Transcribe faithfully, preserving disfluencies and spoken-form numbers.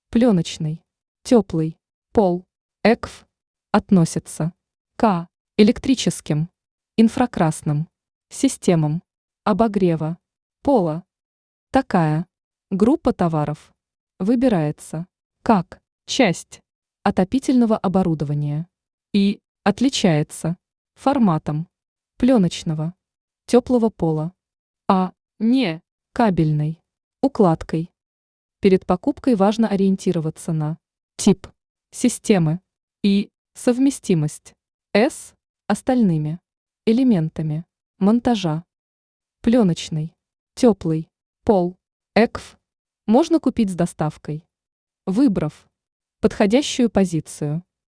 Пленочный, теплый, пол, ЭКФ, относится к электрическим, инфракрасным системам обогрева пола. Такая группа товаров выбирается как часть отопительного оборудования и отличается форматом пленочного теплого пола, а не кабельной укладкой. Перед покупкой важно ориентироваться на тип системы и совместимость с остальными элементами монтажа. Пленочный теплый пол ЭКФ можно купить с доставкой, выбрав подходящую позицию